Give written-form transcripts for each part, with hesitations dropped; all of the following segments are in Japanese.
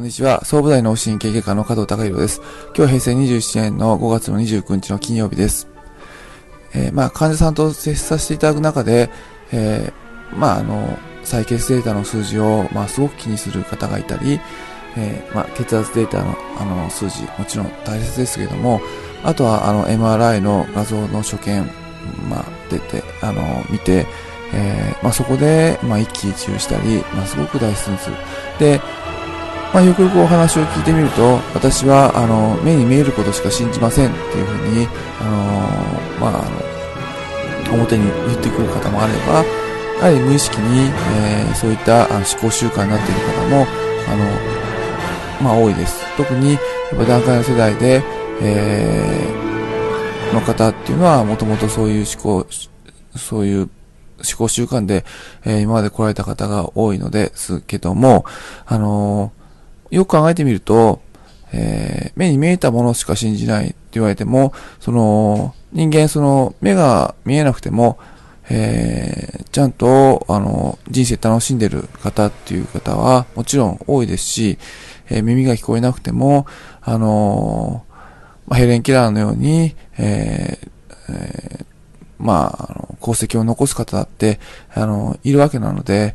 にちは。総武大脳神経外科の加藤孝弘です。今日は平成27年の5月の29日の金曜日です。患者さんと接させていただく中で、採血データの数字を、すごく気にする方がいたり、血圧データの、数字、もちろん大切ですけれども、あとはMRI の画像の所見、出て、見て、そこで、一喜一憂したり、すごく大切にする。で、よくよくお話を聞いてみると、私は、目に見えることしか信じませんっていうふうに、表に言ってくる方もあれば、やはり無意識に、そういった思考習慣になっている方も、多いです。特に、やっぱ団塊の世代で、の方っていうのは、もともとそういう思考習慣で、今まで来られた方が多いのですけども、よく考えてみると、目に見えたものしか信じないって言われても、人間目が見えなくても、ちゃんと、人生楽しんでる方っていう方はもちろん多いですし、耳が聞こえなくても、ヘレン・ケラーのように、功績を残す方だって、いるわけなので、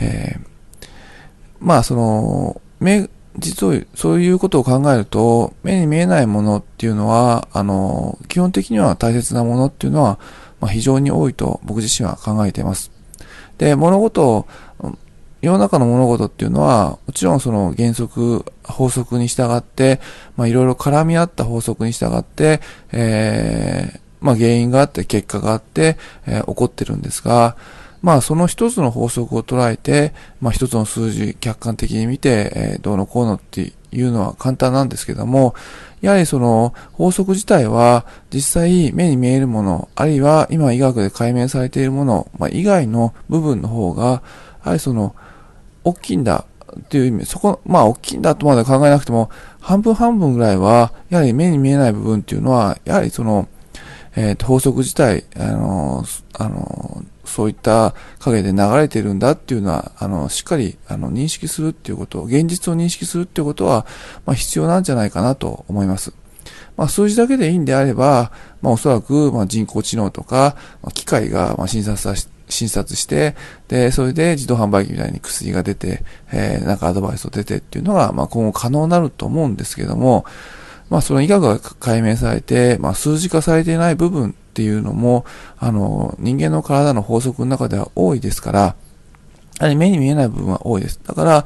実を、そういうことを考えると、目に見えないものっていうのは、基本的には大切なものっていうのは、非常に多いと僕自身は考えています。で、世の中の物事っていうのは、もちろん原則、法則に従って、いろいろ絡み合った法則に従って、原因があって結果があって、起こってるんですが、その一つの法則を捉えて、一つの数字客観的に見て、どうのこうのっていうのは簡単なんですけども、やはり法則自体は実際目に見えるもの、あるいは今医学で解明されているもの、以外の部分の方が、やはり大きいんだっていう意味、大きいんだとまで考えなくても、半分半分ぐらいは、やはり目に見えない部分っていうのは、やはり法則自体、そういった影で流れているんだっていうのは、しっかり、認識するっていうこと、現実を認識するっていうことは、必要なんじゃないかなと思います。数字だけでいいんであれば、おそらく、人工知能とか、機械が、診察して、で、それで自動販売機みたいに薬が出て、アドバイスを出てっていうのが、今後可能になると思うんですけども、その医学が解明されて、数字化されていない部分っていうのも、人間の体の法則の中では多いですから、やはり目に見えない部分は多いです。だから、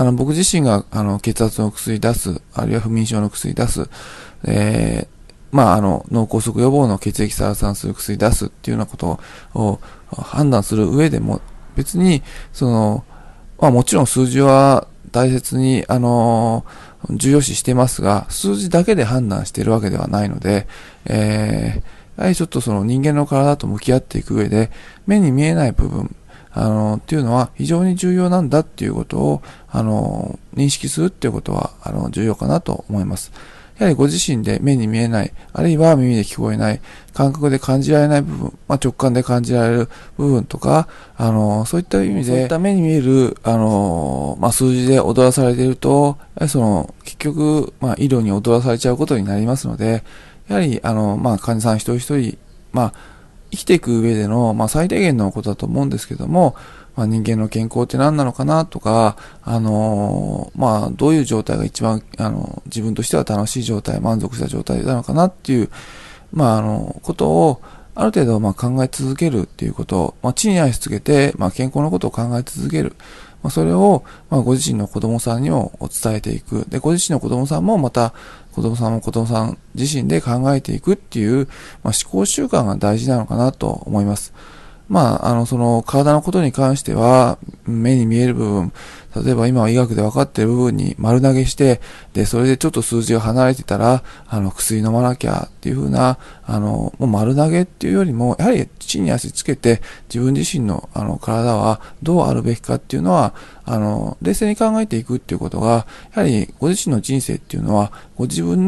僕自身が、血圧の薬出す、あるいは不眠症の薬出す、脳梗塞予防の血液サラサンする薬出すっていうようなことを判断する上でも、別に、もちろん数字は大切に、重要視してますが、数字だけで判断しているわけではないので、やはりちょっと人間の体と向き合っていく上で、目に見えない部分、っていうのは非常に重要なんだっていうことを、認識するっていうことは、重要かなと思います。やはりご自身で目に見えない、あるいは耳で聞こえない、感覚で感じられない部分、直感で感じられる部分とか、そういった意味で、そういった目に見える、数字で踊らされていると、やはり結局、医療に踊らされちゃうことになりますので、やはり、患者さん一人一人、生きていく上での、最低限のことだと思うんですけども、人間の健康って何なのかなとか、どういう状態が一番、自分としては楽しい状態、満足した状態なのかなっていう、ことを、ある程度、考え続けるっていうことを、地に足つけて、健康のことを考え続ける。それを、ご自身の子供さんにも伝えていく。で、ご自身の子供さんもまた、子供さん自身で考えていくっていう、思考習慣が大事なのかなと思います。体のことに関しては、目に見える部分、例えば今は医学で分かっている部分に丸投げして、で、それでちょっと数字が離れてたら、薬飲まなきゃっていう風な、もう丸投げっていうよりも、やはり地に足つけて、自分自身の、体はどうあるべきかっていうのは、冷静に考えていくっていうことが、やはりご自身の人生っていうのは、ご自分の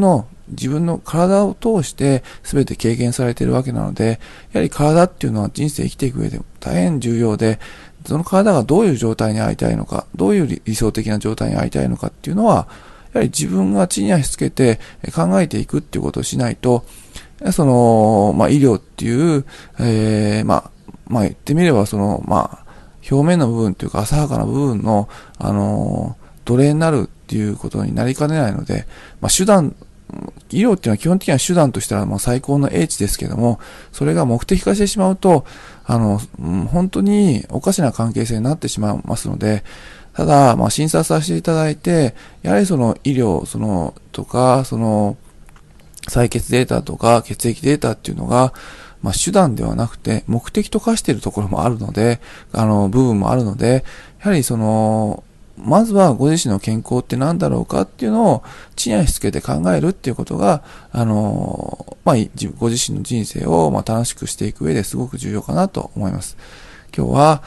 自分の体を通して全て経験されているわけなので、やはり体っていうのは人生生きていく上で大変重要で、その体がどういう状態にありたいのか、どういう理想的な状態にありたいのかっていうのは、やはり自分が地に足つけて考えていくっていうことをしないと、医療っていう、言ってみれば表面の部分というか浅はかな部分の、奴隷になるっていうことになりかねないので、医療っていうのは基本的には手段としては最高の英知ですけども、それが目的化してしまうと、本当におかしな関係性になってしまいますので、ただ、診察させていただいて、やはり医療、とか、採血データとか血液データっていうのが、手段ではなくて目的と化しているところもあるので、部分もあるので、やはりまずはご自身の健康って何だろうかっていうのを地に足つけて考えるっていうことが、ご自身の人生を楽しくしていく上ですごく重要かなと思います。今日は、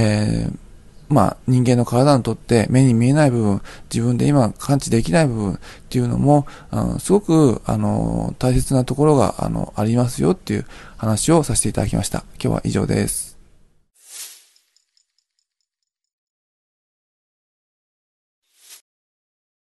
人間の体にとって目に見えない部分、自分で今感知できない部分っていうのも、すごく、大切なところが、ありますよっていう話をさせていただきました。今日は以上です。